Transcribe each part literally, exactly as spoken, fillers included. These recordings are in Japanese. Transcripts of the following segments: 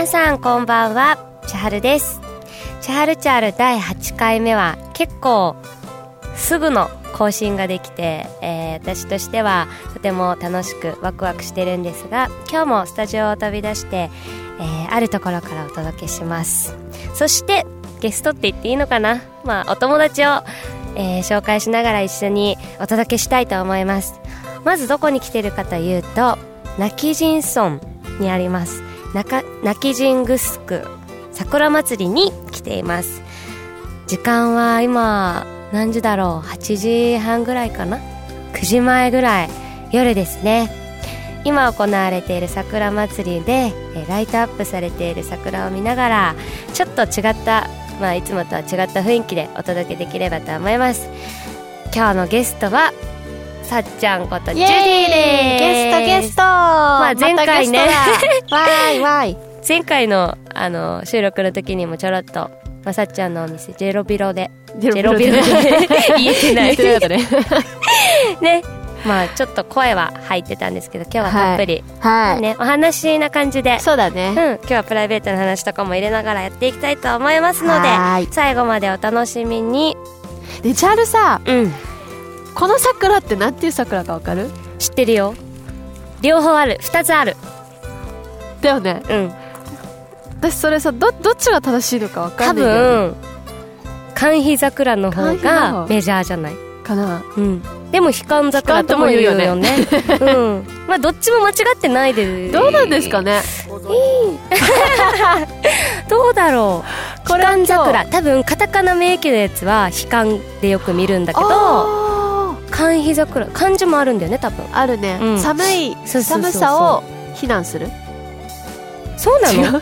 皆さんこんばんは、千春です。千春チャールだいはちかいめは結構すぐの更新ができて、えー、私としてはとても楽しくワクワクしてるんですが、今日もスタジオを飛び出して、えー、あるところからお届けします。そしてゲストって言っていいのかな、まあお友達を、えー、紹介しながら一緒にお届けしたいと思います。まずどこに来てるかというと、今帰仁村にあります今帰仁グスク桜祭りに来ています。時間は今何時だろう、はちじはんぐらいかな、くじまえぐらい、夜ですね。今行われている桜祭りでライトアップされている桜を見ながら、ちょっと違った、まあ、いつもとは違った雰囲気でお届けできればと思います。今日のゲストはさっちゃんことジュディです。 ゲストゲスト、 まあ、前回ね、 ま、わーいわーい前回 の, あの収録の時にもちょろっと、まあ、さっちゃんのお店ジェロビロでジェロビロで言えてない言えてなかったねね、まあちょっと声は入ってたんですけど、今日はたっぷり、はいはいね、お話な感じで、 そうだね、 うん、今日はプライベートの話とかも入れながらやっていきたいと思いますので、最後までお楽しみに。 でチャールさ、 うん、 この桜ってなんていう桜かわかる？ 知ってるよ。両方ある、ふたつあるだよね。 うん、 私それさ、 ど, どっちが正しいのかわかんないんだよね。 多分寒肥桜の方がメジャーじゃないかな、 うん、でも悲観桜とも言うよね。うん、まあどっちも間違ってないで、 どうなんですかね。 どうだろう。悲観桜、多分カタカナ名義のやつは悲観でよく見るんだけど、寒肥桜、漢字もあるんだよね多分。 あるね、うん、寒いそうそうそうそう、 寒さを避難する。 そうなの？違う違う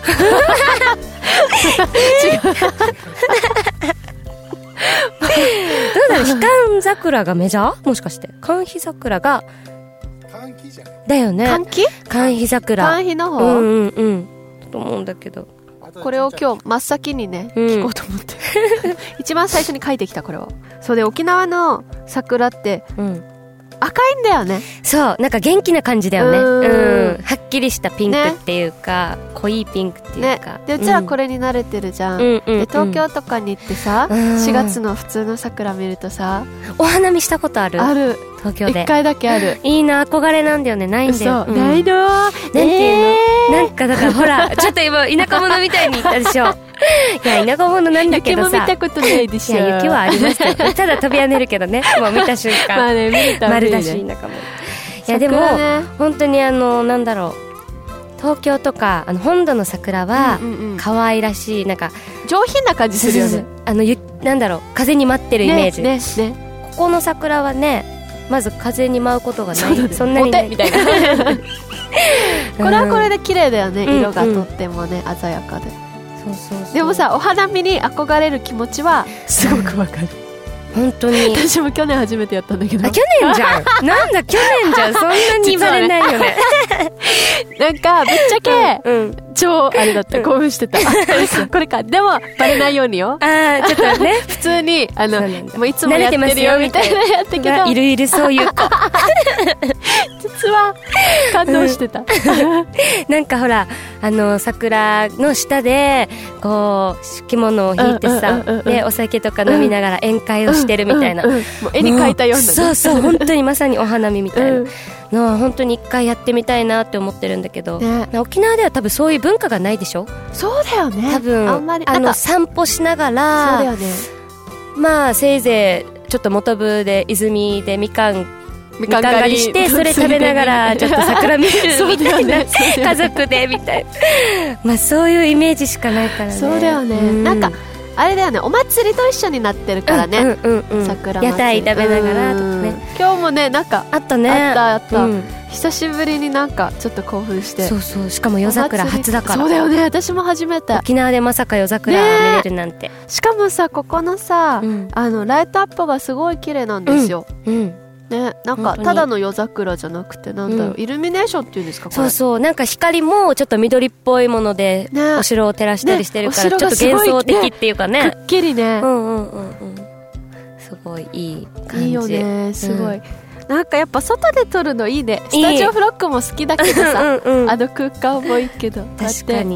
どうだろう、悲観桜がメジャー？もしかして寒肥桜が寒気じゃないだよね。 寒気？ 寒肥桜、 寒肥の方、 うんうんうんと思うんだけど、 これを今日真っ先にね、うん、聞こうと思って一番最初に書いてきたこれを。そうで、沖縄の桜って、うん、赤いんだよね。 そう、なんか元気な感じだよね。うん、うん、はっきりしたピンクっていうか、ね、濃いピンクっていうか、 ね、でうちらこれに慣れてるじゃん、うん、で東京とかに行ってさ、うん、しがつの普通の桜見るとさ、 お花見したことある？ ある、 東京でいっかいだけある。 いいな、憧れなんだよね。ないんだよ、 うん、ないの。なんていうの、えー、なんかだからほらちょっと今田舎者みたいに言ったでしょいや田舎者なんだけどさ、 雪も見たことないでしょ。 いや雪はありますよただ飛び跳ねるけどね、もう見た瞬間まあね、見た丸出し田舎者。いやでも、ね、本当にあのなんだろう、東京とかあの本土の桜は可愛らしい、うんうんうん、なんか上品な感じするよね。 あのゆなんだろう、風に舞ってるイメージ、 ねねね、 ここの桜はね、まず風に舞うことがない、 そ, そんなにないみたいなこれはこれで綺麗だよね、うん、色がとってもね、うん、鮮やかで。そうそうそう。でもさ、お花見に憧れる気持ちはすごくわかる本当に。 私も去年初めてやったんだけど。 あ、去年じゃんなんだ去年じゃん、そんなにバレないよねなんかぶっちゃけ、うん、超あれだった、 うん、 興奮してたこれか。でもバレないようによ。 あー、ちょっとね普通にあのもういつもやってるよみたいなやったけど、 いるいるそういう子実は感動してた、うん、 なんかほら、あの桜の下でこう着物を引いてさ、うんうんうんうん、でお酒とか飲みながら宴会をしてるみたいな、うんうんうん、もう絵に描いたような、ね、 そうそう、本当にまさにお花見みたいなのは本当に一回やってみたいなって思ってるんだけど、ね、沖縄では多分そういう文化がないでしょ。 そうだよね、 多分あんまりあの散歩しながら、 そうだよね、 まあせいぜいちょっと元部で泉でみかんみかん狩りして、それ食べながらちょっと桜見るみたいな、ね、家族でみたいなまあそういうイメージしかないからね。 そうだよね、うん、なんかあれだよね、お祭りと一緒になってるからね、うんうんうんうん、桜祭り屋台食べながらとかね。今日もね、なんかあったね、 あったあった、うん、久しぶりになんかちょっと興奮して。 そうそう、しかも夜桜初だから。 そうだよね、私も初めて。 沖縄でまさか夜桜見れるなんて、ね、 しかもさ、ここのさ、うん、あのライトアップがすごい綺麗なんですよ、うんうんね、なんかただの夜桜じゃなくて、なんだろう、うん、イルミネーションっていうんですか、これ。そうそう、なんか光もちょっと緑っぽいもので、ね、お城を照らしたりしてるから、ね、ちょっと幻想的っていうかね、 くっきりね、 うんうんうんうん、すごいいい感じ。 いいよね、すごい、うん、なんかやっぱ外で撮るのいいね。スタジオフロックも好きだけどさ、うんうん、あの空間もいいけど、 確かに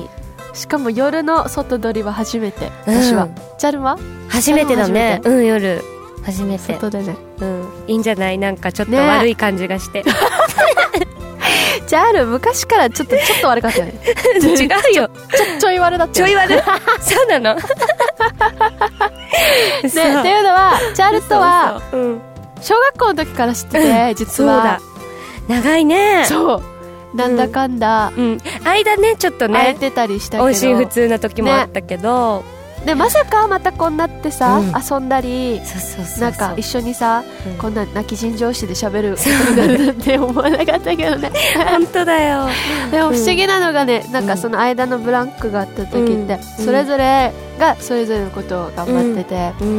しかも夜の外撮りは初めて、私は、うん、チャルは初めてだね。うん、夜初めて外でね、 うん、いいんじゃない？なんかちょっと悪い感じがして、ね、 チャル昔からちょっとちょっと悪かったよね違うよ、 ちょちょい悪だったよ、 ちょい悪そうなのでっていうのはチャルとはそうそう、うん、小学校の時から知ってて、うん、実はそうだ、長いね。 そうなんだかんだ、 うんうん、間ねちょっとね空いてたりしたけど音信不通な時もあったけど、 ね、でまさかまたこんなってさ、うん、遊んだりそうそうそうそう、 なんか一緒にさ、うん、こんな泣き人上司で喋ることになるなんて思わなかったけどね本当だよ。 でも不思議なのがね、うん、なんかその間のブランクがあった時って、うん、それぞれがそれぞれのことを頑張ってて、うん、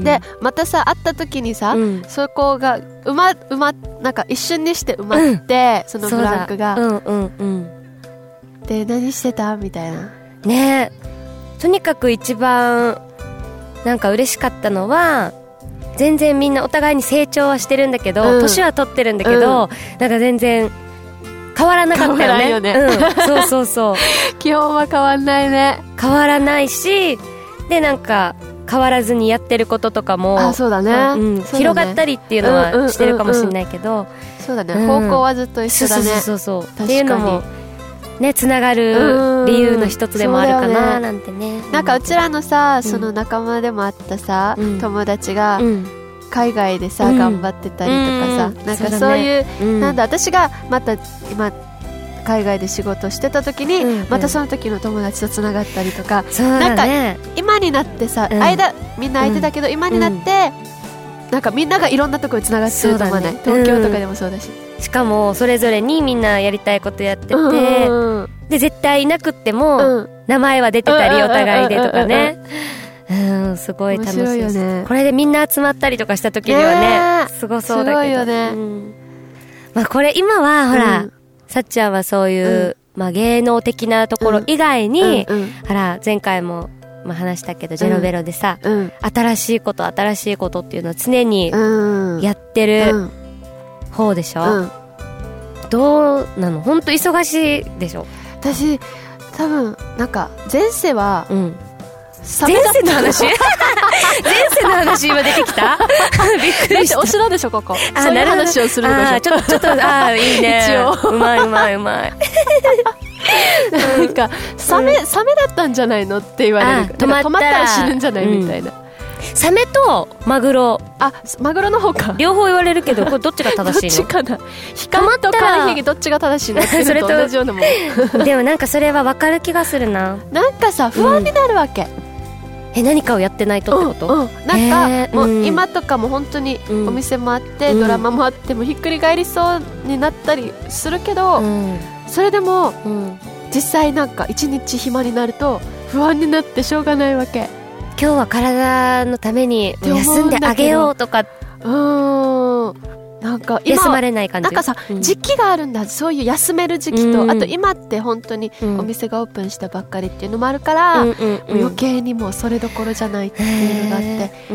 でまたさ会った時にさ、うん、そこが埋ま埋まなんか一瞬にして埋まって、うん、そのブランクが、うんうんうん、で何してたみたいなね。とにかく一番なんか嬉しかったのは、全然みんなお互いに成長はしてるんだけど、うん、年は取ってるんだけど、うん、なんか全然変わらなかったよね。 変わらないよね、 うん、そうそうそう基本は変わんないね。 変わらないし、でなんか変わらずにやってることとかも、 あ、そうだね、 うん、広がったりっていうのはしてるかもしれないけど、 そうだね、うん、方向はずっと一緒だね。 そうそうそうそう、っていうのもね、つながる理由の一つでもあるかななんてね。 なんかうちらのさ、その仲間でもあったさ、うん、友達が海外でさ、うん、頑張ってたりとかさ、うん、なんかそういう、そう、ね、なんだ、私がまた今海外で仕事してた時に、うんうん、またその時の友達とつながったりとか、 そうだね、 なんか今になってさ、うん、間みんな空いてたけど、うん、今になって、うん、なんかみんながいろんなところにつながってると思わない、ね、東京とかでもそうだし、 うん、しかもそれぞれにみんなやりたいことやってて、うん、で絶対いなくっても、うん、名前は出てたり、うん、お互いでとかね、うん、すごい楽しいです。 面白いよね。 これでみんな集まったりとかした時にはね、すごそうだけど、 すごいよね、 うん、まあ、これ今はほら、うん、さっちゃんはそういう、うん、まあ、芸能的なところ以外に、うんうんうん、ほら前回もまあ話したけど、ジェロベロでさ、うん、新しいこと新しいことっていうのを常にやってる方でしょ、うん、どうなの？本当忙しいでしょ？ 私多分なんか前世は、うん、 前世の話前世の話今出てきたびっくりした。 だってお城でしょここ。あ、そういう話をするのでしょ。 ちょっとちょっと、ああいいね、 一応うまいうまいうまいなんかサメ、うん、サメだったんじゃないのって言われる。止まったら、止まったら死ぬんじゃない、うん、みたいな。 サメとマグロ、 あ、マグロの方か。 両方言われるけど、これどっちが正しいの？ どっちかな。光と海域どっちが正しいのってそれと同じようなもんでもなんかそれは分かる気がするな。 なんかさ、不安になるわけ、うん、 え、何かをやってないとってこと？ うんうん、なんかもう今とかも本当にお店もあって、うん、ドラマもあってもひっくり返りそうになったりするけど、うん、それでも、うん、実際なんか一日暇になると不安になってしょうがないわけ。 今日は体のために休んであげようとか、 うーん、なんか今休まれない感じ。 なんかさ、うん、時期があるんだ。そういう休める時期と、うん、あと今って本当にお店がオープンしたばっかりっていうのもあるから、うんうんうん、余計にもうそれどころじゃないっていうのがあって、うん、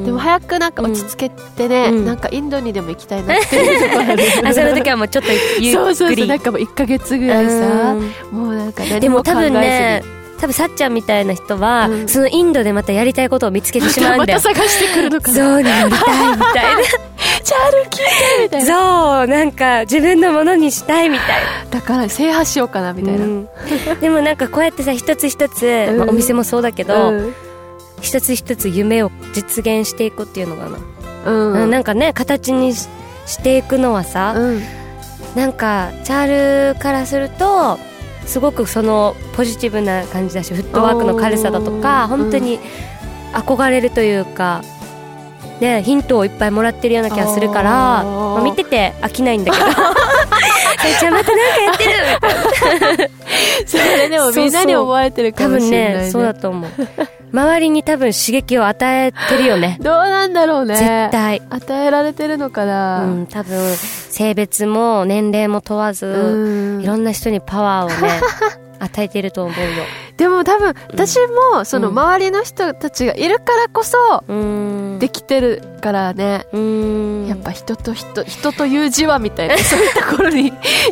でも早くなんか落ち着けてね、うん、なんかインドにでも行きたいなっていうのがあるあ、その時はもうちょっとゆっくりそうそうそう、なんかもういっかげつぐらいさ、うん、もうなんか何も考えずに。でも多分ね、 多分さっちゃんみたいな人は、うん、そのインドでまたやりたいことを見つけてしまうんだよ。 また探してくるのかな。 そうなりたいみたいなチャール聞いてみたいな。 そう、なんか自分のものにしたいみたいな。 だから制覇しようかなみたいな、うん、 でもなんかこうやってさ、一つ一つ、うん、まあ、お店もそうだけど、うん、一つ一つ夢を実現していくっていうのかな、うん、なんかね、形に し, していくのはさ、うん、なんかチャールからするとすごくそのポジティブな感じだし、フットワークの軽さだとか本当に憧れるというか、ね、ヒントをいっぱいもらってるような気がするから、まあ、見てて飽きないんだけどじゃあまたなんかやってるみたいなそれでもみんなに思われてるかもしれない、ね、 多分ね、そうだと思う周りに多分刺激を与えてるよねどうなんだろうね、 絶対与えられてるのかな、うん、 多分性別も年齢も問わずいろんな人にパワーをね与えてると思うよ。 でも多分私もその周りの人たちがいるからこそできてるからね、うん、やっぱ人と人人という字はみたいなそういうところに行き着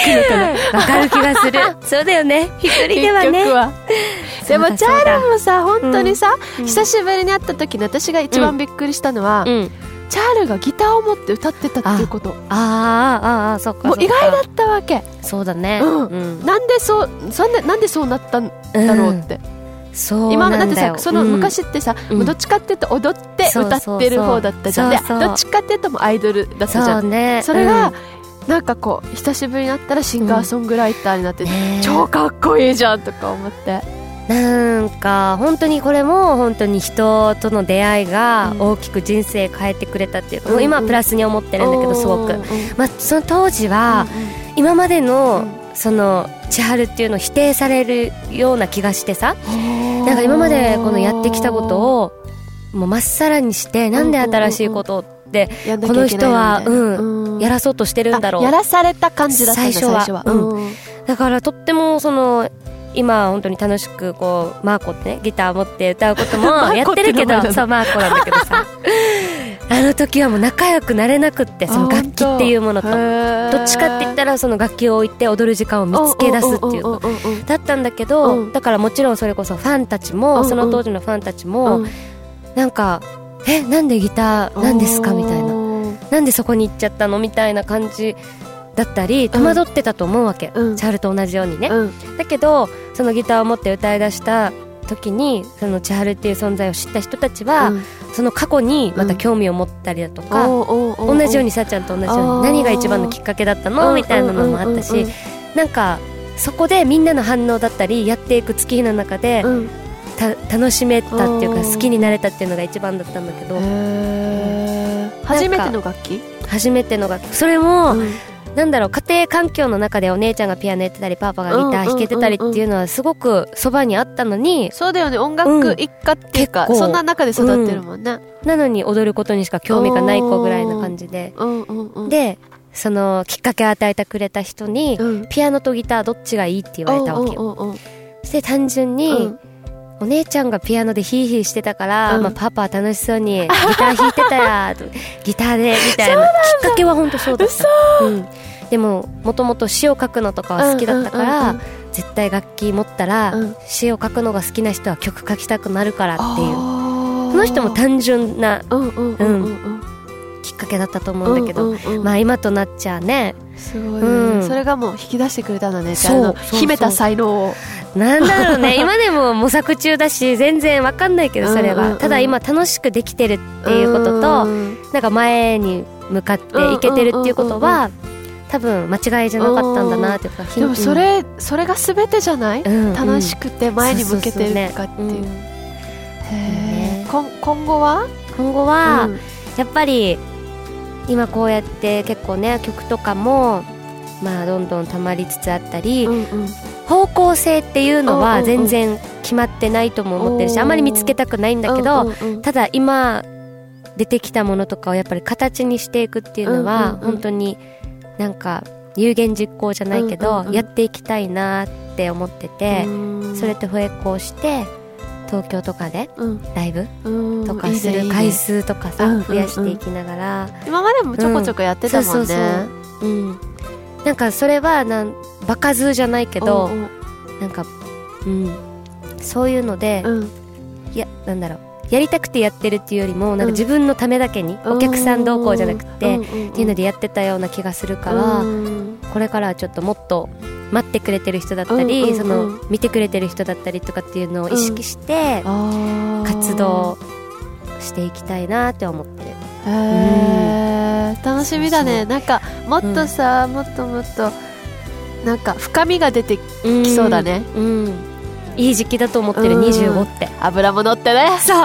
のかな。 わかる気がする。そうだよね、一人ではね。 結局はでもチャールもさ、本当にさ、 うん、 久しぶりに会った時に私が一番びっくりしたのは、 うん、 チャールがギターを持って歌ってたっていうこと。 ああああ、そっか。 もう意外だったわけ。 そうだね、 うんうん、なんでそうそんでなんでそうなったんだろうって、 うん、そう今なんだよ。 だってさ、その昔ってさ、うん、どっちかっていうと踊って歌ってる方だったじゃん。で、どっちかっていうともうアイドルだったじゃん。 そうね、 それが、うん、なんかこう久しぶりになったらシンガーソングライターになって、うんね、超かっこいいじゃんとか思って。 なんか本当にこれも本当に人との出会いが大きく人生変えてくれたっていうか、うん、もう今はプラスに思ってるんだけど、すごく、うん、まあ、その当時は今までのその千春っていうのを否定されるような気がしてさ、なんか今までこのやってきたことをもうまっさらにして、なんで新しいことってこの人はうんやらそうとしてるんだろう、 やらされた感じだったんだ、 最初は、うん、だからとってもその今本当に楽しくこうマーコってね、ギター持って歌うこともやってるけどそうマーコなんだけどさあの時はもう仲良くなれなくって、その楽器っていうものとどっちかって言ったらその楽器を置いて踊る時間を見つけ出すっていうことだったんだけど、だからもちろんそれこそファンたちもその当時のファンたちもなんかえなんでギターなんですかみたいな、なんでそこに行っちゃったのみたいな感じだったり戸惑ってたと思うわけ、うん、チャールと同じようにね、うん、だけどそのギターを持って歌い出した時にその千春っていう存在を知った人たちは、うん、その過去にまた興味を持ったりだとか、うん、同じようにさっちゃんと同じように何が一番のきっかけだったのみたいなのもあったし、なんかそこでみんなの反応だったりやっていく月日の中で、うん、た楽しめたっていうか好きになれたっていうのが一番だったんだけど、 初めての楽器初めての楽器それも、うんなんだろう、家庭環境の中でお姉ちゃんがピアノやってたりパパがギター弾けてたりっていうのはすごくそばにあったのに、 そうだよね、音楽一家っていうか、うん、そんな中で育ってるもんね、 うん、なのに踊ることにしか興味がない子ぐらいな感じで、うんうんうん、でそのきっかけを与えてくれた人に、うん、ピアノとギターどっちがいいって言われたわけよ。そして単純に、うんお姉ちゃんがピアノでヒーヒーしてたから、うんまあ、パパは楽しそうにギター弾いてたやギターでみたいなきっかけは本当そうだった、うん、でももともと詩を書くのとかは好きだったから、うんうんうんうん、絶対楽器持ったら、うん、詩を書くのが好きな人は曲書きたくなるからっていうその人も単純な、うんうんうんうん、きっかけだったと思うんだけど、うんうんうん、まあ今となっちゃねすごいね、うん、それがもう引き出してくれたんだね。そう秘めた才能をなんだろうね今でも模索中だし全然わかんないけどそれは、うんうんうん、ただ今楽しくできてるっていうことと、うん、なんか前に向かっていけてるっていうことは、うんうんうんうん多分間違いじゃなかったんだなっていうか、 でもそれ、うん、それが全てじゃない、うんうん、楽しくて前に向けてるかっていう、へえ、今後は今後は、うん、やっぱり今こうやって結構ね曲とかもまあどんどん溜まりつつあったり、うんうん、方向性っていうのは全然決まってないとも思ってるし、あんまり見つけたくないんだけど、うんうんうん、ただ今出てきたものとかをやっぱり形にしていくっていうのは、うんうんうん、本当になんか有言実行じゃないけど、うんうんうん、やっていきたいなって思ってて、それと並行して東京とかでライブとかする回数とかさ、うん、増やしていきながら、 うんうんうん、今までもちょこちょこやってたもんね、うん、そうそうそう、うん、 なんかそれはなん場数じゃないけど、うんうん、なんか、うん、そういうので、うん、いやなんだろうやりたくてやってるっていうよりもなんか自分のためだけに、うん、お客さんどうこうじゃなくて、うんうんうん、っていうのでやってたような気がするから、うん、これからはちょっともっと待ってくれてる人だったり、うんうんうん、その見てくれてる人だったりとかっていうのを意識して活動していきたいなって思ってる。 へー、うん、楽しみだね。なんかもっとさ、うん、もっともっとなんか深みが出てきそうだね、 うんうん、いい時期だと思ってる。にじゅうごって油も乗ってね。 そう、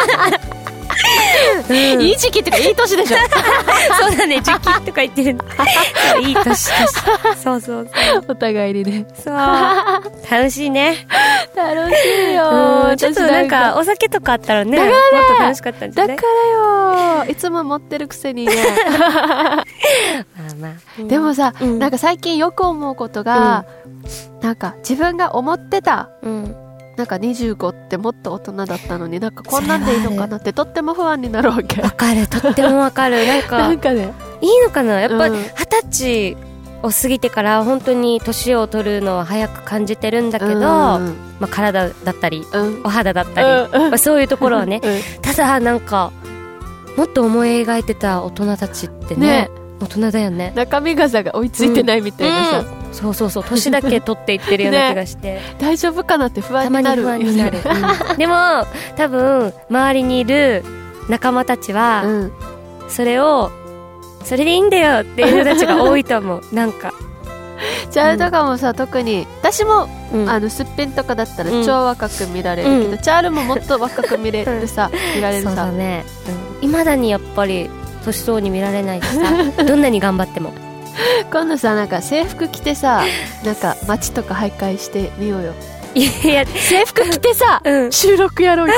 うん、いい時期ってかいい年でしょ。 そうだね、時期とか言ってるいい年年そうそうそうお互いにね。 そう楽しいね。 楽しいよ、 うん、ちょっとなんかお酒とかあったらね、 だからねもっと楽しかったんじゃない？ だからよ、いつも持ってるくせにね。まあまあ、うん、でもさ、うん、なんか最近よく思うことが、うん、なんか自分が思ってた、うん、なんかにじゅうごってもっと大人だったのになんかこんなんでいいのかなってとっても不安になるわけ。 わかる、とってもわかる。なんかなんかね、 いいのかなやっぱり二十歳を過ぎてから本当に年を取るのは早く感じてるんだけど、うん、まあ、体だったり、うん、お肌だったり、うん、まあ、そういうところはね、うん、ただなんかもっと思い描いてた大人たちってね、ね、大人だよね。 中身傘が追いついてないみたいなさ、 うんうん、そうそうそう、年だけ取っていってるような気がして、ね、 大丈夫かなって不安になる。 たまに不安になる、うん、でも多分周りにいる仲間たちは、うん、それをそれでいいんだよっていう人たちが多いと思う。なんかチャールとかもさ、うん、特に私も、うん、あのすっぴんとかだったら超若く見られるけど、うん、チャールももっと若く見れるさ、うん、見られるさ、 そうだね、いま、うん、だにやっぱり年相に見られないしさどんなに頑張っても今度さ、なんか制服着てさ、なんか街とか徘徊してみようよ。 いや制服着てさ、うん、収録やろうよ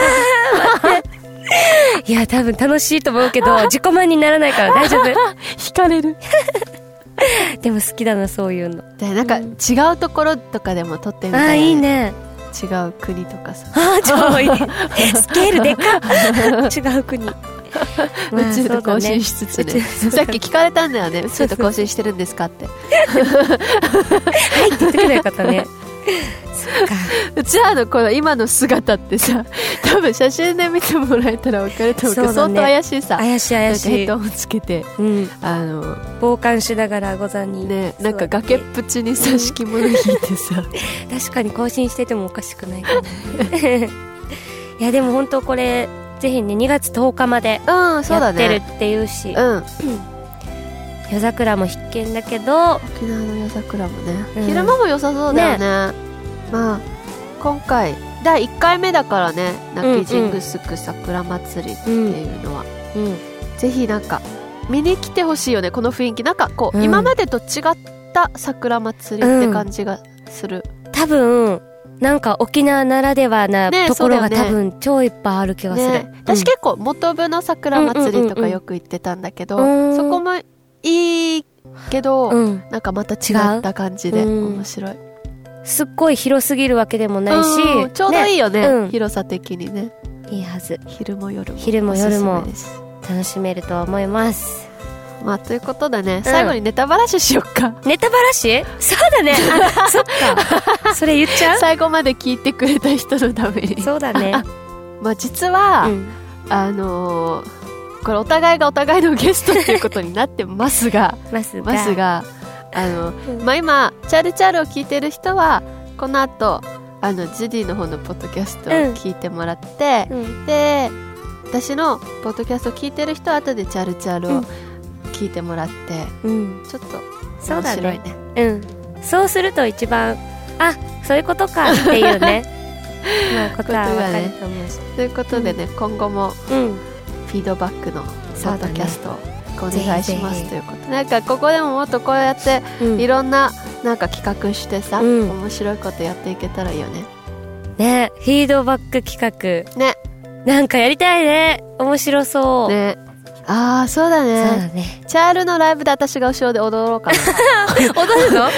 いや多分楽しいと思うけど自己満にならないから大丈夫惹かれるでも好きだなそういうので、なんか違うところとかでも撮ってみたい、ね、 あ、いいね。 違う国とかさ、 あ、超いいスケールでかっ違う国、まあ、宇宙と交信しつつ ね, ねさっき聞かれたんだよね、宇宙と交信してるんですかってはいって言ってくればよかったねそっか、 うちらのこの今の姿ってさ、多分写真で見てもらえたら分かると思うけど、ね、相当怪しいさ、 怪しい怪しい、 ヘッドホンつけて、うん、あの傍観しながらござにね、なんか崖っぷちにさ、敷物引いてさ確かに更新しててもおかしくないかないやでも本当これぜひねにがつとおかまでやってるっていうし、うん、夜桜も必見だけど、 沖縄の夜桜もね、うん、昼間も良さそうだよね。ね、まあ今回だいいっかいめだからね、泣きじんぐすく桜祭りっていうのは、うんうん、ぜひなんか見に来てほしいよね、この雰囲気。なんかこう、うん、今までと違った桜祭りって感じがする、 うん、多分なんか沖縄ならではなところが、ね、多分超いっぱいある気がする、ね、 私結構元部の桜祭りとかよく行ってたんだけど、うんうんうん、そこもいいけど、うん、なんかまた違った感じで面白い、うん、 すっごい広すぎるわけでもないし、 うん、ちょうどいいよね、ね、うん、広さ的にね、 いいはず。 昼も夜も昼も夜も楽しめると思います。 まあということでね、うん、最後にネタバラシしよっか。 ネタバラシ？そうだね。あ、そっか。それ言っちゃう？ 最後まで聞いてくれた人のために。 そうだね。 まあ実は、うん、あのー、これお互いがお互いのゲストっていうことになってますがますがますがあの、うん、まあ今チャールチャールを聞いてる人はこの後あのジュディの方のポッドキャストを聞いてもらって、うん、で私のポッドキャストを聞いてる人は後でチャールチャールを聞いてもらって、うん、ちょっと面白いね。 そうだね、うん、そうすると一番あそういうことかっていうねまあことは分かると思うし、 ということでね、うん、今後も、うん、フィードバックのポッドキャストをお願いします、ね、ということで、なんかここでももっとこうやっていろんななんか企画してさ、うん、面白いことやっていけたらいいよね。 ね、フィードバック企画ね、 なんかやりたいね、面白そうね。ああそうだね。 そうだね。 チャールのライブで私が後ろで踊ろうかな。 踊るの？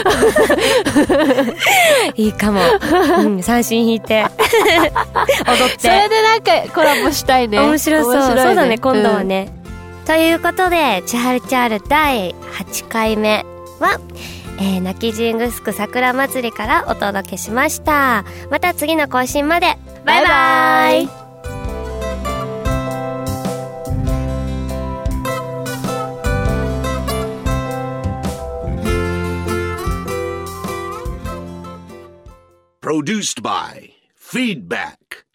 いいかも。うん、三振弾いて踊って。 それでなんかコラボしたいね。 面白そう。面白いね、そうだね、今度はね。うん、ということでチャールチャールだいはちかいめは、えー、泣きじんぐすく桜祭りからお届けしました。また次の更新まで。バイバイ。 Produced by Feedback.